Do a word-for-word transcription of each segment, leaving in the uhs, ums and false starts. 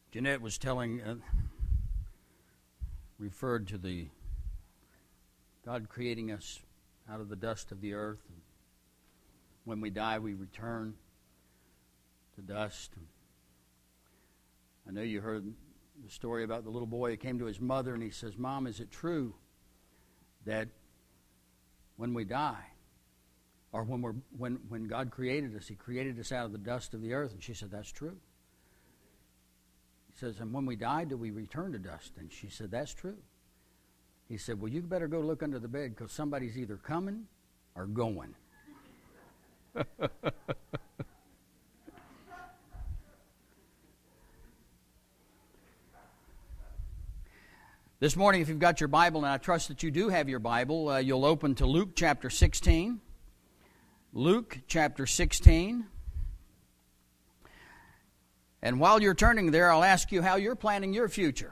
Jeanette was telling, uh, referred to the God creating us out of the dust of the earth. And when we die, we return to dust. I know you heard the story about the little boy who came to his mother and he says, "Mom, is it true that when we die, or when we're when when God created us, He created us out of the dust of the earth?" And she said, "That's true." He says, "And when we die, do we return to dust?" And she said, "That's true." He said, "Well, you better go look under the bed because somebody's either coming or going." This morning, if you've got your Bible, and I trust that you do have your Bible, uh, you'll open to Luke chapter sixteen. Luke chapter sixteen. And while you're turning there, I'll ask you how you're planning your future.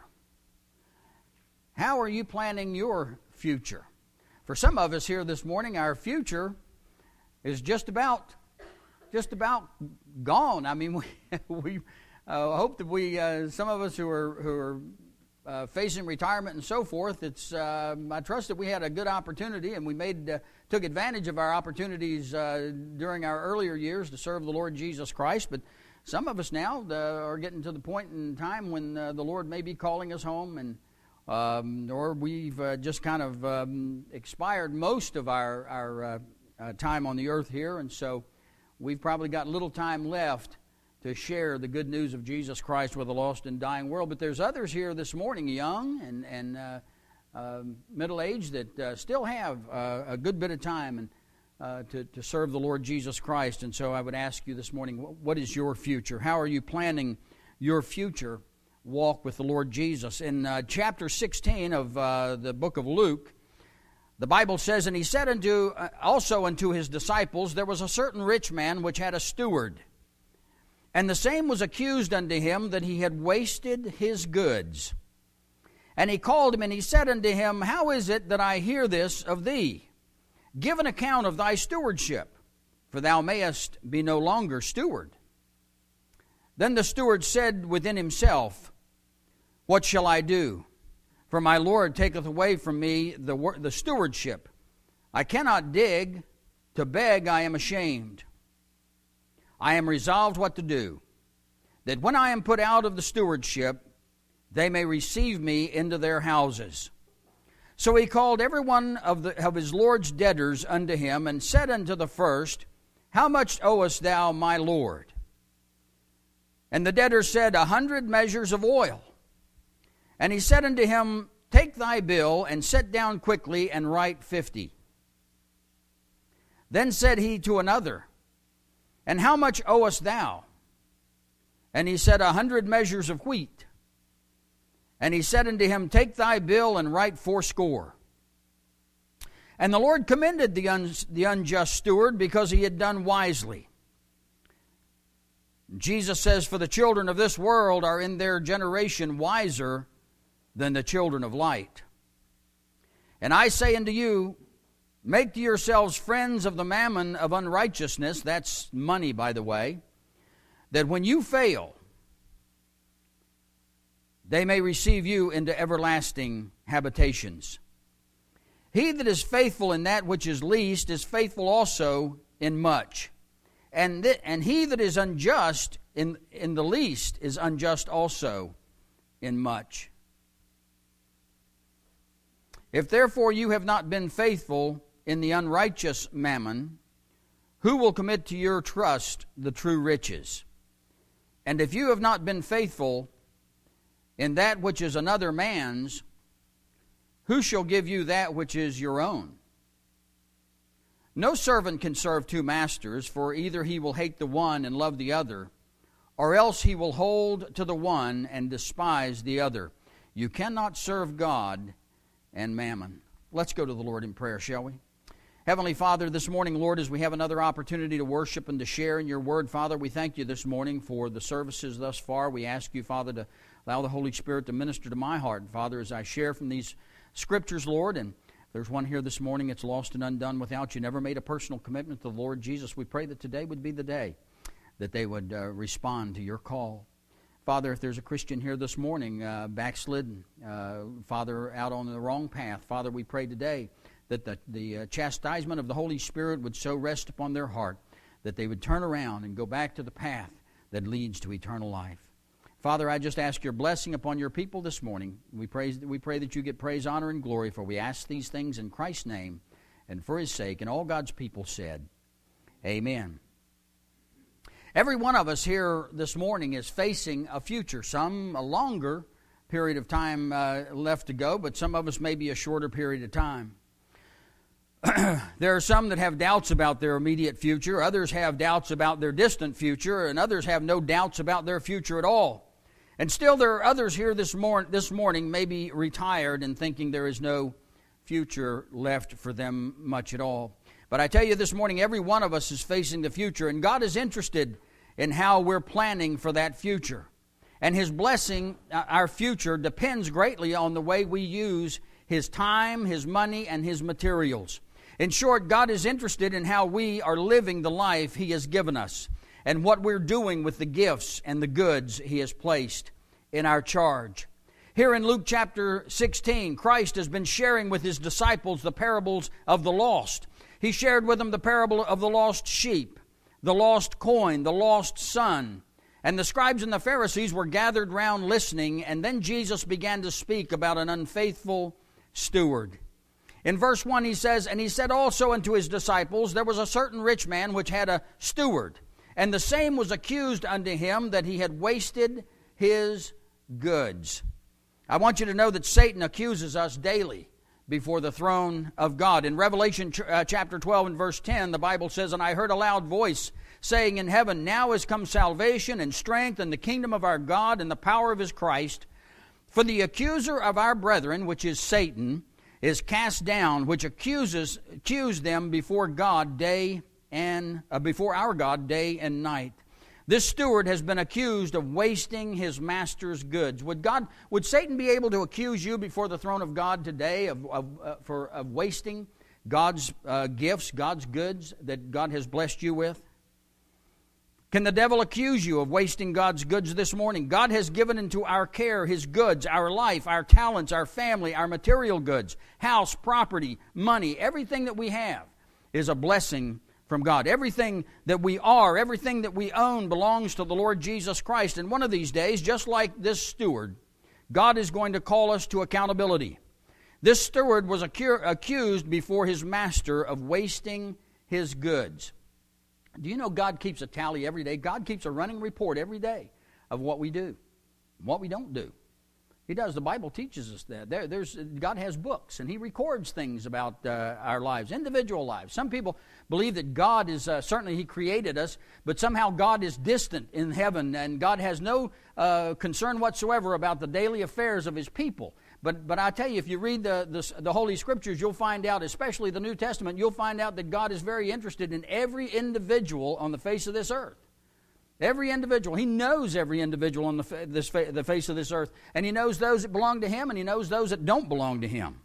How are you planning your future? For some of us here this morning, our future is just about, just about gone. I mean, we, we uh, hope that we, uh, some of us who are who are Uh, facing retirement and so forth, it's uh, I trust that we had a good opportunity and we made uh, took advantage of our opportunities uh, during our earlier years to serve the Lord Jesus Christ. But some of us now uh, are getting to the point in time when uh, the Lord may be calling us home, and um, or we've uh, just kind of um, expired most of our our uh, uh, time on the earth here, and so we've probably got little time left to share the good news of Jesus Christ with a lost and dying world. But there's others here this morning, young and, and uh, uh, middle-aged, that uh, still have uh, a good bit of time and uh, to, to serve the Lord Jesus Christ. And so I would ask you this morning, what is your future? How are you planning your future walk with the Lord Jesus? In uh, chapter sixteen of uh, the book of Luke, the Bible says, "And he said unto uh, also unto his disciples, There was a certain rich man which had a steward. And the same was accused unto him that he had wasted his goods. And he called him, and he said unto him, How is it that I hear this of thee? Give an account of thy stewardship, for thou mayest be no longer steward. Then the steward said within himself, What shall I do? For my Lord taketh away from me the, the stewardship. I cannot dig, to beg I am ashamed. I am resolved what to do, that when I am put out of the stewardship, they may receive me into their houses. So he called every one of, the, of his Lord's debtors unto him, and said unto the first, How much owest thou my Lord? And the debtor said, A hundred measures of oil. And he said unto him, Take thy bill, and sit down quickly, and write fifty. Then said he to another, And how much owest thou? And he said, A hundred measures of wheat. And he said unto him, Take thy bill and write fourscore. And the Lord commended the, un- the unjust steward, because he had done wisely. Jesus says, For the children of this world are in their generation wiser than the children of light. And I say unto you, Make to yourselves friends of the mammon of unrighteousness," that's money, by the way, "that when you fail, they may receive you into everlasting habitations. He that is faithful in that which is least is faithful also in much. And, th- and he that is unjust in, in the least is unjust also in much. If therefore you have not been faithful in the unrighteous mammon, who will commit to your trust the true riches? And if you have not been faithful in that which is another man's, who shall give you that which is your own? No servant can serve two masters, for either he will hate the one and love the other, or else he will hold to the one and despise the other. You cannot serve God and mammon." Let's go to the Lord in prayer, shall we? Heavenly Father, this morning, Lord, as we have another opportunity to worship and to share in your word, Father, we thank you this morning for the services thus far. We ask you, Father, to allow the Holy Spirit to minister to my heart, Father, as I share from these scriptures, Lord. And if there's one here this morning that's lost and undone without you, never made a personal commitment to the Lord Jesus, we pray that today would be the day that they would uh, respond to your call. Father, if there's a Christian here this morning, uh, backslidden, uh, Father, out on the wrong path, Father, we pray today that the, the uh, chastisement of the Holy Spirit would so rest upon their heart that they would turn around and go back to the path that leads to eternal life. Father, I just ask your blessing upon your people this morning. We pray, we pray that you get praise, honor, and glory, for we ask these things in Christ's name and for his sake. And all God's people said, amen. Every one of us here this morning is facing a future, some a longer period of time uh, left to go, but some of us maybe a shorter period of time. There are some that have doubts about their immediate future, others have doubts about their distant future, and others have no doubts about their future at all. And still there are others here this, mor- this morning maybe retired and thinking there is no future left for them much at all. But I tell you this morning, every one of us is facing the future, and God is interested in how we're planning for that future. And his blessing, our future, depends greatly on the way we use his time, his money, and his materials. In short, God is interested in how we are living the life he has given us and what we're doing with the gifts and the goods he has placed in our charge. Here in Luke chapter sixteen, Christ has been sharing with his disciples the parables of the lost. He shared with them the parable of the lost sheep, the lost coin, the lost son. And the scribes and the Pharisees were gathered round listening, and then Jesus began to speak about an unfaithful steward. In verse one he says, "And he said also unto his disciples, There was a certain rich man which had a steward, and the same was accused unto him that he had wasted his goods." I want you to know that Satan accuses us daily before the throne of God. In Revelation uh, chapter twelve and verse ten, the Bible says, "And I heard a loud voice saying in heaven, Now is come salvation and strength and the kingdom of our God and the power of his Christ. For the accuser of our brethren, which is Satan, is cast down, which accuses accuse them before God day and uh, before our God day and night." This steward has been accused of wasting his master's goods. Would God, would Satan be able to accuse you before the throne of God today of, of, uh, for, of wasting God's uh, gifts, God's goods that God has blessed you with? Can the devil accuse you of wasting God's goods this morning? God has given into our care his goods, our life, our talents, our family, our material goods, house, property, money. Everything that we have is a blessing from God. Everything that we are, everything that we own belongs to the Lord Jesus Christ. And one of these days, just like this steward, God is going to call us to accountability. This steward was accu- accused before his master of wasting his goods. Do you know God keeps a tally every day? God keeps a running report every day of what we do, what we don't do. He does. The Bible teaches us that. There, there's, God has books, and he records things about uh, our lives, individual lives. Some people believe that God is, uh, certainly he created us, but somehow God is distant in heaven, and God has no uh, concern whatsoever about the daily affairs of his people. But but I tell you, if you read the, the, the Holy Scriptures, you'll find out, especially the New Testament, you'll find out that God is very interested in every individual on the face of this earth. Every individual. He knows every individual on the, this, the face of this earth. And he knows those that belong to him, and he knows those that don't belong to him.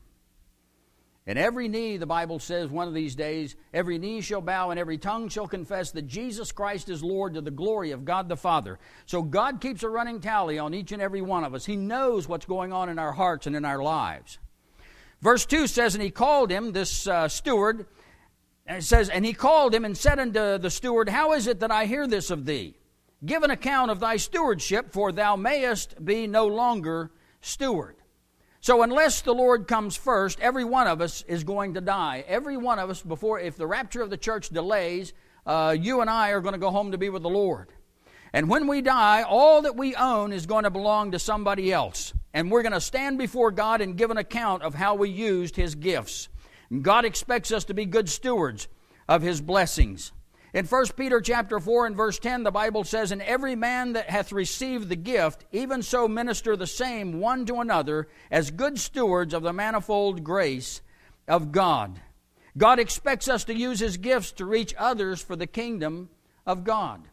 And every knee, the Bible says, one of these days, every knee shall bow and every tongue shall confess that Jesus Christ is Lord, to the glory of God the Father. So God keeps a running tally on each and every one of us. He knows what's going on in our hearts and in our lives. Verse two says, "And he called him," this uh, steward, and it says, "And he called him and said unto the steward, How is it that I hear this of thee? Give an account of thy stewardship, for thou mayest be no longer steward." So unless the Lord comes first, every one of us is going to die. Every one of us, before, if the rapture of the church delays, uh, you and I are going to go home to be with the Lord. And when we die, all that we own is going to belong to somebody else. And we're going to stand before God and give an account of how we used his gifts. And God expects us to be good stewards of his blessings. In First Peter chapter four and verse ten, the Bible says, "And every man that hath received the gift, even so minister the same one to another, as good stewards of the manifold grace of God." God expects us to use his gifts to reach others for the kingdom of God.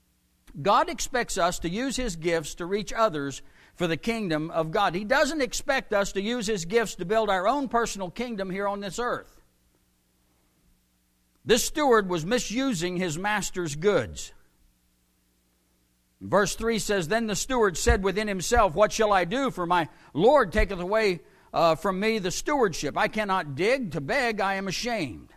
God expects us to use his gifts to reach others for the kingdom of God. He doesn't expect us to use his gifts to build our own personal kingdom here on this earth. This steward was misusing his master's goods. Verse three says, Then the steward said within himself, What shall I do? For my Lord taketh away uh, from me the stewardship. I cannot dig to beg, I am ashamed.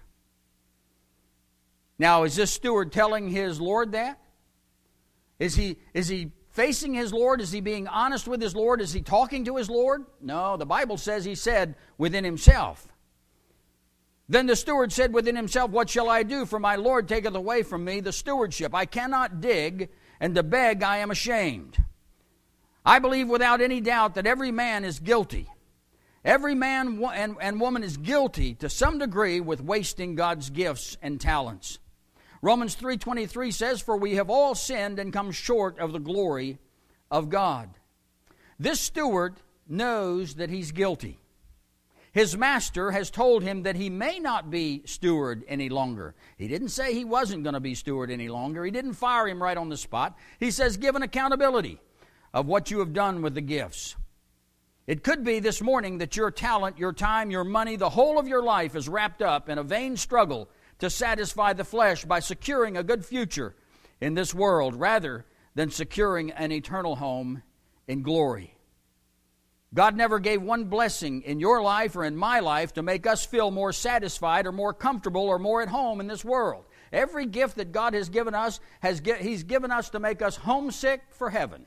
Now, is this steward telling his Lord that? Is he, is he facing his Lord? Is he being honest with his Lord? Is he talking to his Lord? No, the Bible says he said within himself. Then the steward said within himself, What shall I do? For my Lord taketh away from me the stewardship. I cannot dig, and to beg I am ashamed. I believe without any doubt that every man is guilty. Every man and, and woman is guilty to some degree with wasting God's gifts and talents. Romans three twenty-three says, For we have all sinned and come short of the glory of God. This steward knows that he's guilty. His master has told him that he may not be steward any longer. He didn't say he wasn't going to be steward any longer. He didn't fire him right on the spot. He says, give an accountability of what you have done with the gifts. It could be this morning that your talent, your time, your money, the whole of your life is wrapped up in a vain struggle to satisfy the flesh by securing a good future in this world rather than securing an eternal home in glory. God never gave one blessing in your life or in my life to make us feel more satisfied or more comfortable or more at home in this world. Every gift that God has given us, has He's given us to make us homesick for heaven.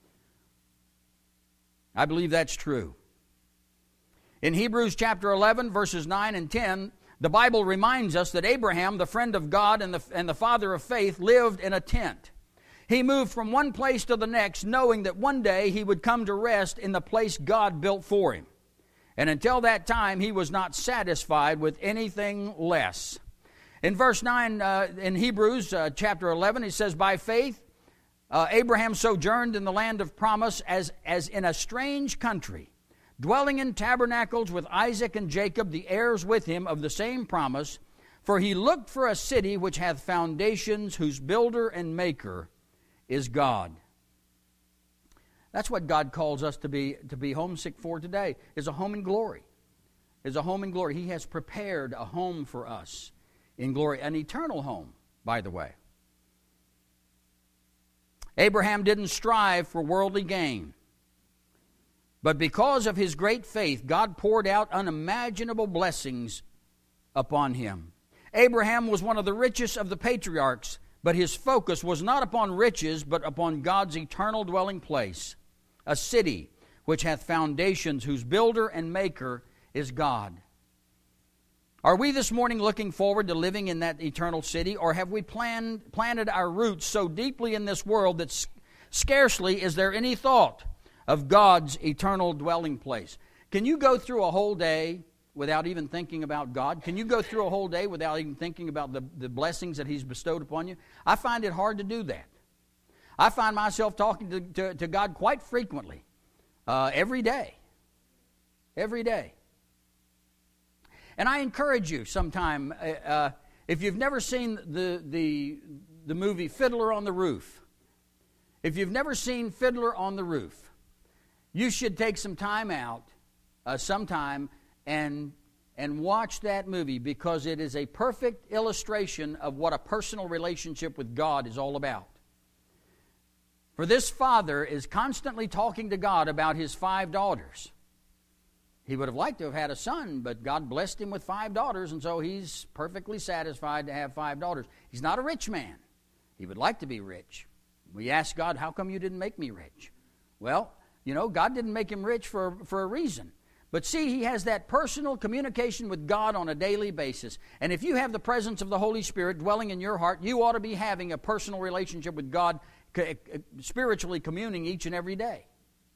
I believe that's true. In Hebrews chapter eleven, verses nine and ten, the Bible reminds us that Abraham, the friend of God and the, and the father of faith, lived in a tent. He moved from one place to the next, knowing that one day he would come to rest in the place God built for him. And until that time, he was not satisfied with anything less. In verse nine, uh, in Hebrews uh, chapter eleven, he says, By faith, uh, Abraham sojourned in the land of promise as, as in a strange country, dwelling in tabernacles with Isaac and Jacob, the heirs with him of the same promise. For he looked for a city which hath foundations, whose builder and maker is God. That's what God calls us to be to be homesick for today, is a home in glory. Is a home in glory. He has prepared a home for us in glory, an eternal home, by the way. Abraham didn't strive for worldly gain, but because of his great faith, God poured out unimaginable blessings upon him. Abraham was one of the richest of the patriarchs, but his focus was not upon riches, but upon God's eternal dwelling place, a city which hath foundations, whose builder and maker is God. Are we this morning looking forward to living in that eternal city, or have we planned, planted our roots so deeply in this world that s- scarcely is there any thought of God's eternal dwelling place? Can you go through a whole day without even thinking about God? Can you go through a whole day without even thinking about the, the blessings that He's bestowed upon you? I find it hard to do that. I find myself talking to, to, to God quite frequently, uh, every day. Every day. And I encourage you sometime, uh, uh, if you've never seen the, the, the movie Fiddler on the Roof, if you've never seen Fiddler on the Roof, you should take some time out uh, sometime and and watch that movie, because it is a perfect illustration of what a personal relationship with God is all about. For this father is constantly talking to God about his five daughters. He would have liked to have had a son, but God blessed him with five daughters, and so he's perfectly satisfied to have five daughters. He's not a rich man. He would like to be rich. We ask God, how come you didn't make me rich? Well, you know, God didn't make him rich for, for a reason. But see, he has that personal communication with God on a daily basis. And if you have the presence of the Holy Spirit dwelling in your heart, you ought to be having a personal relationship with God, spiritually communing each and every day.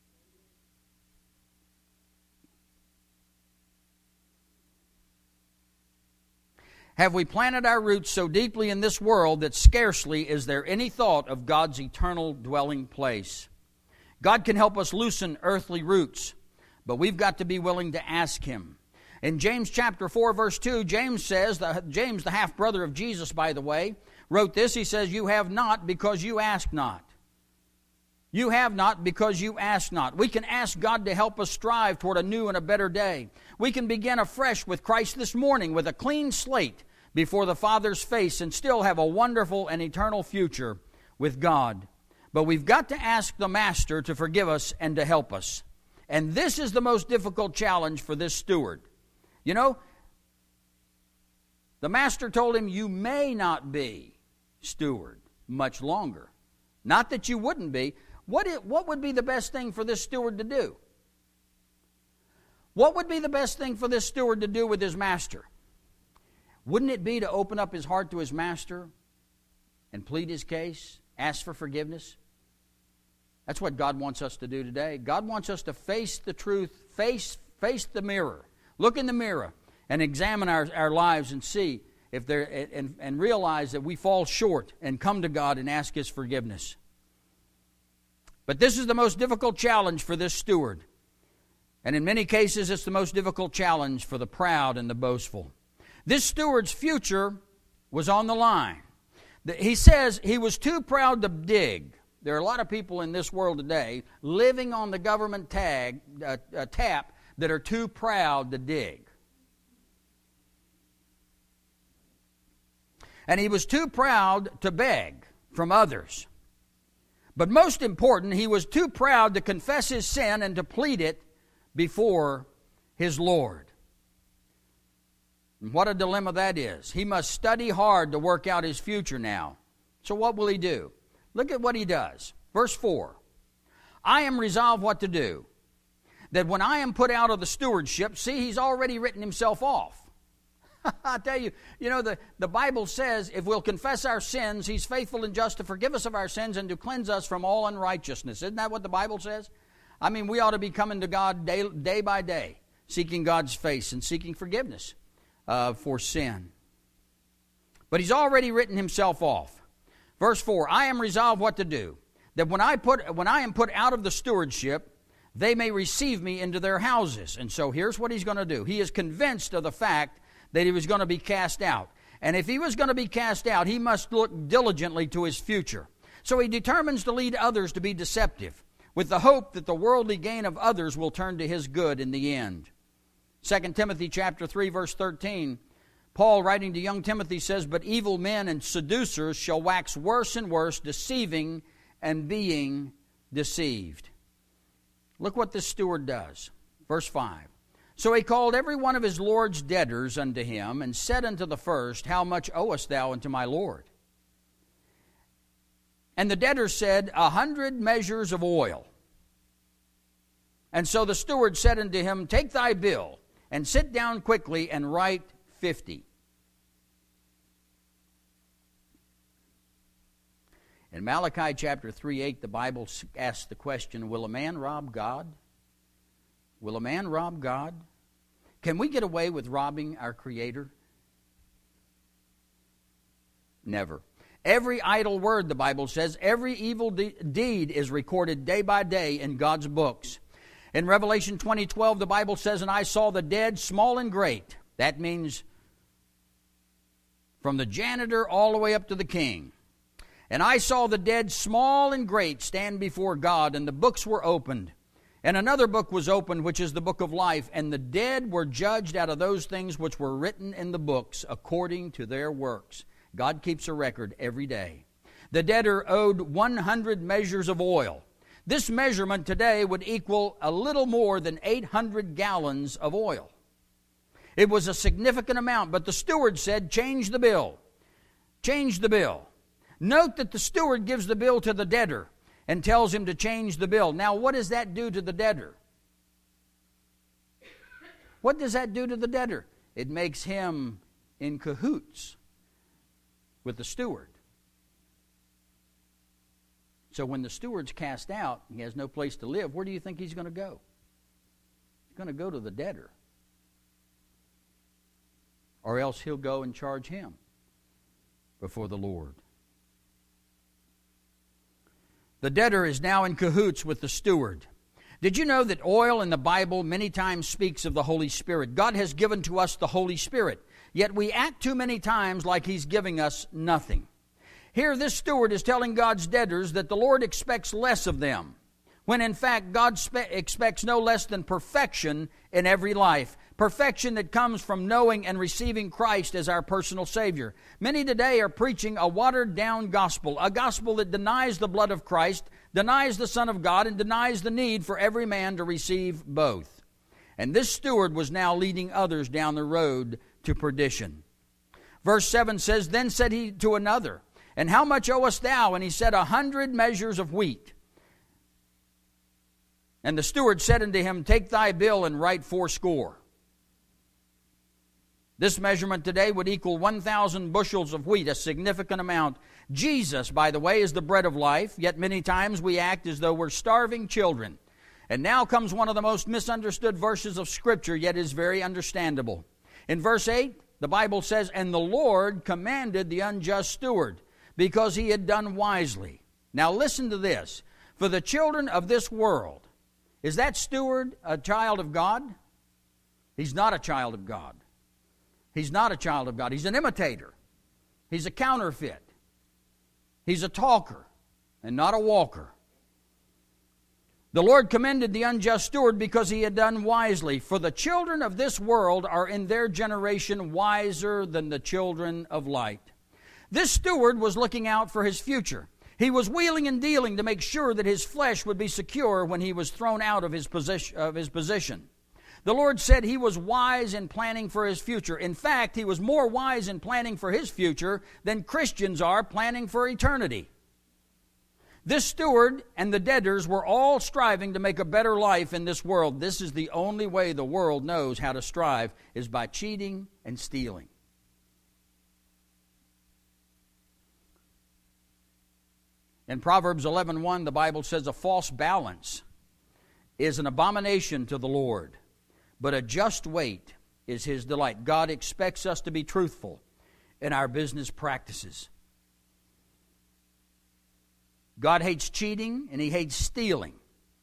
Have we planted our roots so deeply in this world that scarcely is there any thought of God's eternal dwelling place? God can help us loosen earthly roots, but we've got to be willing to ask Him. In James chapter four, verse two, James says, the, James, the half-brother of Jesus, by the way, wrote this. He says, you have not because you ask not. You have not because you ask not. We can ask God to help us strive toward a new and a better day. We can begin afresh with Christ this morning with a clean slate before the Father's face and still have a wonderful and eternal future with God. But we've got to ask the Master to forgive us and to help us. And this is the most difficult challenge for this steward. You know, the Master told him, you may not be steward much longer. Not that you wouldn't be. What, it, what would be the best thing for this steward to do? What would be the best thing for this steward to do with his master? Wouldn't it be to open up his heart to his master and plead his case, ask for forgiveness? That's what God wants us to do today. God wants us to face the truth, face, face the mirror, look in the mirror and examine our, our lives and see if there and, and realize that we fall short and come to God and ask His forgiveness. But this is the most difficult challenge for this steward. And in many cases, it's the most difficult challenge for the proud and the boastful. This steward's future was on the line. He says he was too proud to dig. There are a lot of people in this world today living on the government tag, uh, uh, tap that are too proud to dig. And he was too proud to beg from others. But most important, he was too proud to confess his sin and to plead it before his Lord. And what a dilemma that is. He must study hard to work out his future now. So what will he do? Look at what he does. Verse four. I am resolved what to do, that when I am put out of the stewardship, see, he's already written himself off. I tell you, you know, the, the Bible says if we'll confess our sins, He's faithful and just to forgive us of our sins and to cleanse us from all unrighteousness. Isn't that what the Bible says? I mean, we ought to be coming to God day, day by day, seeking God's face and seeking forgiveness uh, for sin. But He's already written Himself off. Verse four, I am resolved what to do, that when I put when I am put out of the stewardship, they may receive me into their houses. And so here's what he's going to do. He is convinced of the fact that he was going to be cast out. And if he was going to be cast out, he must look diligently to his future. So he determines to lead others to be deceptive, with the hope that the worldly gain of others will turn to his good in the end. Second Timothy chapter three, verse thirteen, Paul, writing to young Timothy, says, but evil men and seducers shall wax worse and worse, deceiving and being deceived. Look what this steward does. Verse five. So he called every one of his Lord's debtors unto him, and said unto the first, how much owest thou unto my Lord? And the debtor said, a hundred measures of oil. And so the steward said unto him, take thy bill, and sit down quickly, and write fifty. In Malachi chapter three, eight, the Bible asks the question, will a man rob God? Will a man rob God? Can we get away with robbing our Creator? Never. Every idle word, the Bible says, every evil de- deed is recorded day by day in God's books. In Revelation twenty twelve, the Bible says, and I saw the dead, small and great. That means from the janitor all the way up to the king. And I saw the dead, small and great, stand before God, and the books were opened. And another book was opened, which is the book of life. And the dead were judged out of those things which were written in the books according to their works. God keeps a record every day. The debtor owed one hundred measures of oil. This measurement today would equal a little more than eight hundred gallons of oil. It was a significant amount, but the steward said, change the bill. Change the bill. Note that the steward gives the bill to the debtor and tells him to change the bill. Now, what does that do to the debtor? What does that do to the debtor? It makes him in cahoots with the steward. So when the steward's cast out, he has no place to live, where do you think he's going to go? He's going to go to the debtor. Or else he'll go and charge him before the Lord. The debtor is now in cahoots with the steward. Did you know that oil in the Bible many times speaks of the Holy Spirit? God has given to us the Holy Spirit, yet we act too many times like He's giving us nothing. Here this steward is telling God's debtors that the Lord expects less of them, when in fact God spe- expects no less than perfection in every life. perfection that comes from knowing and receiving Christ as our personal Savior. Many today are preaching a watered-down gospel, a gospel that denies the blood of Christ, denies the Son of God, and denies the need for every man to receive both. And this steward was now leading others down the road to perdition. Verse seven says, Then said he to another, And how much owest thou? And he said, A hundred measures of wheat. And the steward said unto him, Take thy bill and write fourscore. This measurement today would equal one thousand bushels of wheat, a significant amount. Jesus, by the way, is the bread of life, yet many times we act as though we're starving children. And now comes one of the most misunderstood verses of Scripture, yet is very understandable. In verse eight, the Bible says, And the Lord commanded the unjust steward, because he had done wisely. Now listen to this. For the children of this world, is that steward a child of God? He's not a child of God. He's not a child of God. He's an imitator. He's a counterfeit. He's a talker and not a walker. The Lord commended the unjust steward because he had done wisely. For the children of this world are in their generation wiser than the children of light. This steward was looking out for his future. He was wheeling and dealing to make sure that his flesh would be secure when he was thrown out of his position. Of his position. The Lord said he was wise in planning for his future. In fact, he was more wise in planning for his future than Christians are planning for eternity. This steward and the debtors were all striving to make a better life in this world. This is the only way the world knows how to strive, is by cheating and stealing. In Proverbs eleven one, the Bible says, A false balance is an abomination to the Lord, but a just weight is His delight. God expects us to be truthful in our business practices. God hates cheating and He hates stealing.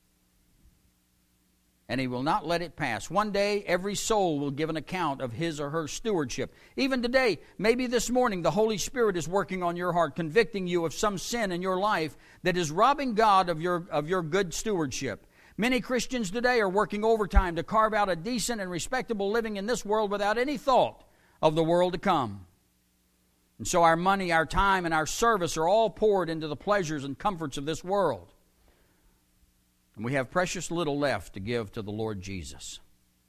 And He will not let it pass. One day, every soul will give an account of his or her stewardship. Even today, maybe this morning, the Holy Spirit is working on your heart, convicting you of some sin in your life that is robbing God of your, of your good stewardship. Many Christians today are working overtime to carve out a decent and respectable living in this world without any thought of the world to come. And so our money, our time, and our service are all poured into the pleasures and comforts of this world. And we have precious little left to give to the Lord Jesus.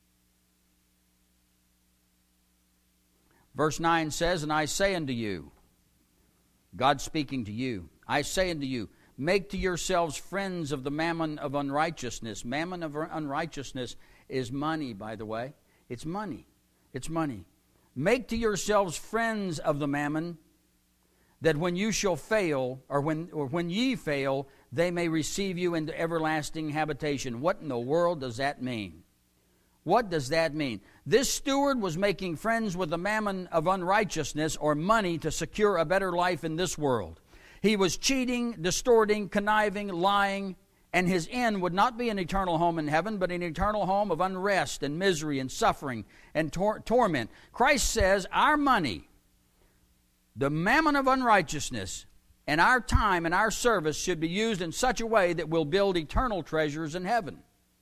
Verse nine says, And I say unto you, God speaking to you, I say unto you, make to yourselves friends of the mammon of unrighteousness. Mammon of unrighteousness is money, by the way. It's money. It's money. Make to yourselves friends of the mammon, that when you shall fail, or when or when ye fail, they may receive you into everlasting habitation. What in the world does that mean? What does that mean? This steward was making friends with the mammon of unrighteousness, or money, to secure a better life in this world. He was cheating, distorting, conniving, lying, and his end would not be an eternal home in heaven, but an eternal home of unrest and misery and suffering and tor- torment. Christ says our money, the mammon of unrighteousness, and our time and our service should be used in such a way that will build eternal treasures in heaven.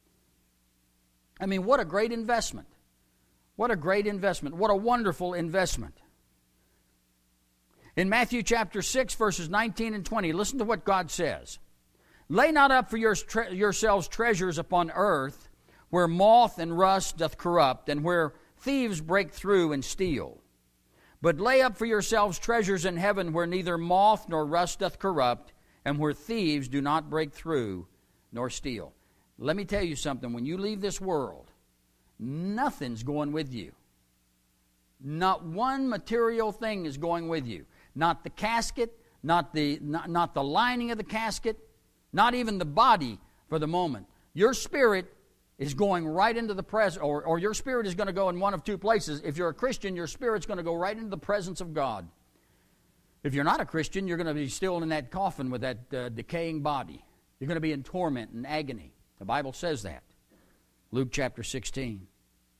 I mean, what a great investment. What a great investment. What a wonderful investment. In Matthew chapter six, verses nineteen and twenty, listen to what God says. Lay not up for your tre- yourselves treasures upon earth, where moth and rust doth corrupt, and where thieves break through and steal. But lay up for yourselves treasures in heaven, where neither moth nor rust doth corrupt, and where thieves do not break through nor steal. Let me tell you something. When you leave this world, nothing's going with you. Not one material thing is going with you. Not the casket, not the, not, not the lining of the casket, not even the body for the moment. Your spirit is going right into the presence, or, or your spirit is going to go in one of two places. If you're a Christian, your spirit's going to go right into the presence of God. If you're not a Christian, you're going to be still in that coffin with that uh, decaying body. You're going to be in torment and agony. The Bible says that. Luke chapter sixteen.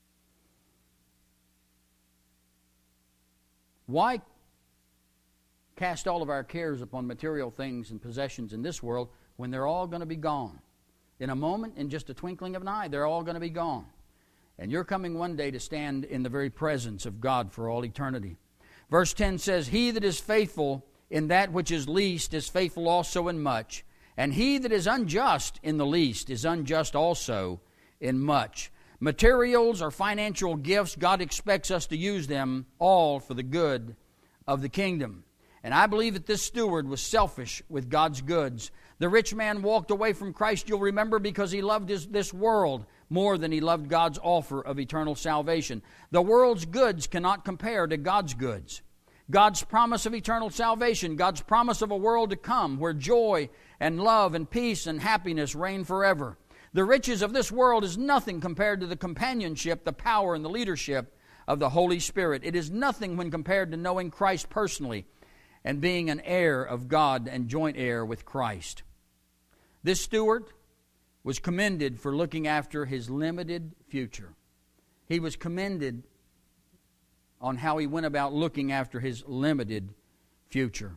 Why cast all of our cares upon material things and possessions in this world when they're all going to be gone? In a moment, in just a twinkling of an eye, they're all going to be gone. And you're coming one day to stand in the very presence of God for all eternity. Verse ten says, He that is faithful in that which is least is faithful also in much, and he that is unjust in the least is unjust also in much. Materials or financial gifts, God expects us to use them all for the good of the kingdom. And I believe that this steward was selfish with God's goods. The rich man walked away from Christ, you'll remember, because he loved his, this world more than he loved God's offer of eternal salvation. The world's goods cannot compare to God's goods. God's promise of eternal salvation, God's promise of a world to come where joy and love and peace and happiness reign forever. The riches of this world is nothing compared to the companionship, the power, and the leadership of the Holy Spirit. It is nothing when compared to knowing Christ personally and being an heir of God and joint heir with Christ. This steward was commended for looking after his limited future. He was commended on how he went about looking after his limited future.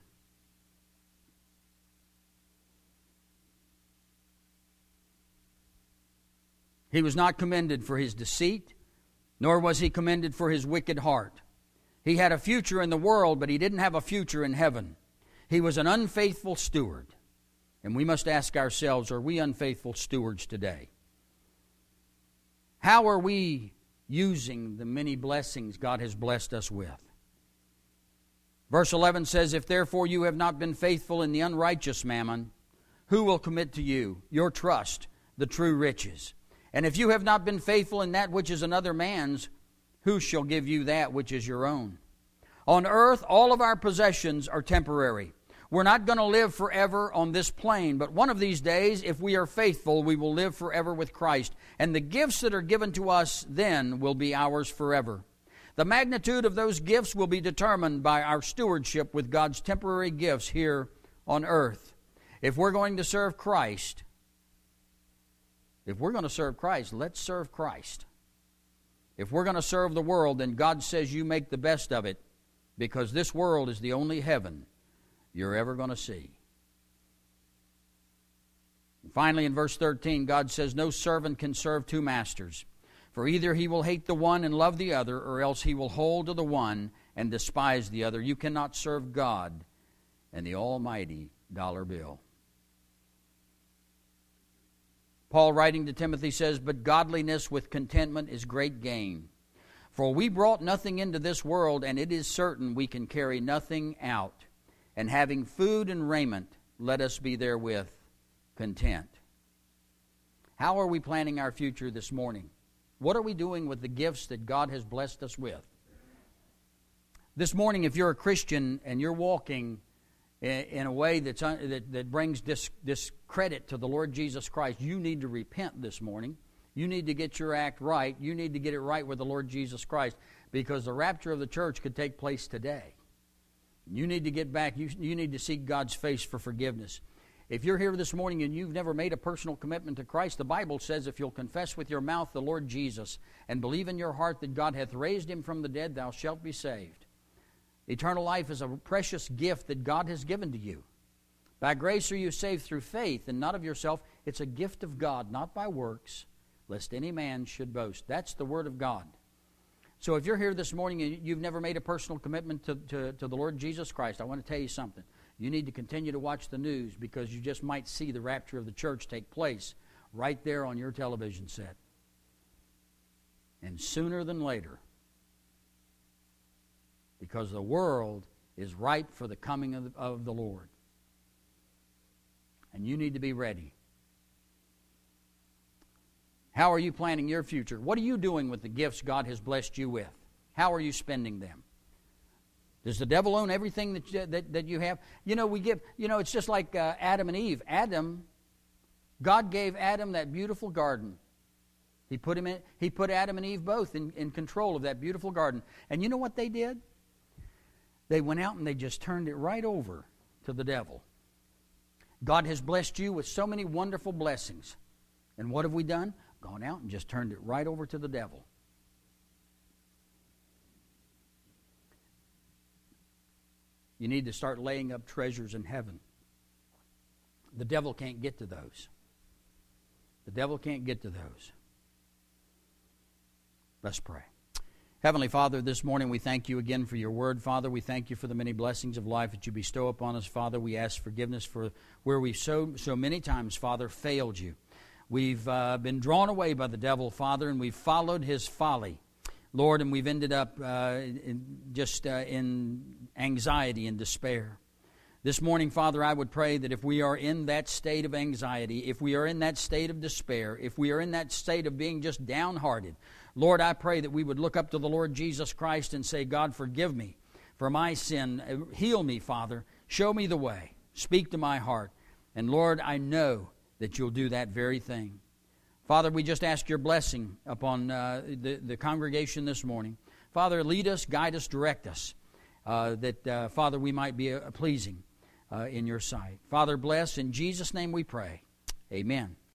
He was not commended for his deceit, nor was he commended for his wicked heart. He had a future in the world, but he didn't have a future in heaven. He was an unfaithful steward. And we must ask ourselves, are we unfaithful stewards today? How are we using the many blessings God has blessed us with? Verse eleven says, If therefore you have not been faithful in the unrighteous mammon, who will commit to you your trust, the true riches? And if you have not been faithful in that which is another man's, who shall give you that which is your own? On earth, all of our possessions are temporary. We're not going to live forever on this plane, but one of these days, if we are faithful, we will live forever with Christ. And the gifts that are given to us then will be ours forever. The magnitude of those gifts will be determined by our stewardship with God's temporary gifts here on earth. If we're going to serve Christ, if we're going to serve Christ, let's serve Christ. If we're going to serve the world, then God says you make the best of it, because this world is the only heaven you're ever going to see. And finally, in verse thirteen, God says, No servant can serve two masters, for either he will hate the one and love the other, or else he will hold to the one and despise the other. You cannot serve God and the almighty dollar bill. Paul, writing to Timothy, says, But godliness with contentment is great gain. For we brought nothing into this world, and it is certain we can carry nothing out. And having food and raiment, let us be therewith content. How are we planning our future this morning? What are we doing with the gifts that God has blessed us with? This morning, if you're a Christian and you're walking in a way that's un, that, that brings dis, discredit to the Lord Jesus Christ, you need to repent this morning. You need to get your act right. You need to get it right with the Lord Jesus Christ, because the rapture of the church could take place today. You need to get back. You, you need to seek God's face for forgiveness. If you're here this morning and you've never made a personal commitment to Christ, the Bible says if you'll confess with your mouth the Lord Jesus and believe in your heart that God hath raised him from the dead, thou shalt be saved. Eternal life is a precious gift that God has given to you. By grace are you saved through faith, and not of yourself. It's a gift of God, not by works, lest any man should boast. That's the Word of God. So if you're here this morning and you've never made a personal commitment to, to, to the Lord Jesus Christ, I want to tell you something. You need to continue to watch the news, because you just might see the rapture of the church take place right there on your television set. And sooner than later, because the world is ripe for the coming of the, of the Lord. And you need to be ready. How are you planning your future? What are you doing with the gifts God has blessed you with? How are you spending them? Does the devil own everything that you, that, that you have? You know, we give, you know, it's just like uh, Adam and Eve. Adam, God gave Adam that beautiful garden. He put him in, he put Adam and Eve both in, in control of that beautiful garden. And you know what they did? They went out and they just turned it right over to the devil. God has blessed you with so many wonderful blessings. And what have we done? Gone out and just turned it right over to the devil. You need to start laying up treasures in heaven. The devil can't get to those. The devil can't get to those. Let's pray. Heavenly Father, this morning we thank you again for your word, Father. We thank you for the many blessings of life that you bestow upon us, Father. We ask forgiveness for where we've so, so many times, Father, failed you. We've uh, been drawn away by the devil, Father, and we've followed his folly, Lord, and we've ended up uh, in, just uh, in anxiety and despair. This morning, Father, I would pray that if we are in that state of anxiety, if we are in that state of despair, if we are in that state of being just downhearted, Lord, I pray that we would look up to the Lord Jesus Christ and say, God, forgive me for my sin. Heal me, Father. Show me the way. Speak to my heart. And Lord, I know that you'll do that very thing. Father, we just ask your blessing upon uh, the, the congregation this morning. Father, lead us, guide us, direct us, uh, that, uh, Father, we might be uh, pleasing uh, in your sight. Father, bless. In Jesus' name we pray. Amen.